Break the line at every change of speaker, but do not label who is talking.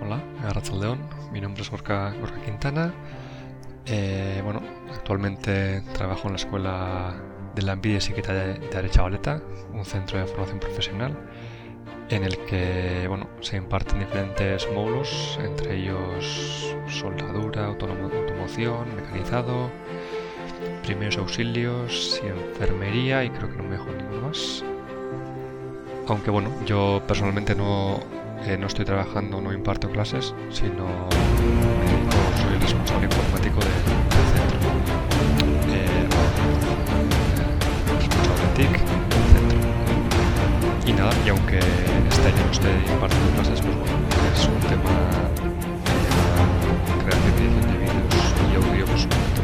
Hola, Arratsaldeon, mi nombre es Gorka Quintana. Actualmente trabajo en la escuela de Lanbide Heziketa de Aretxabaleta, un centro de formación profesional en el que se imparten diferentes módulos, entre ellos soldadura, automoción, mecanizado, primeros auxilios y enfermería, y creo que no me dejo ninguno más. Aunque yo personalmente no estoy trabajando, no imparto clases, sino soy el responsable informático del centro. Responsable TIC del centro. Y nada, y aunque este año no esté impartiendo clases, es un tema de creación y edición de vídeos y audio,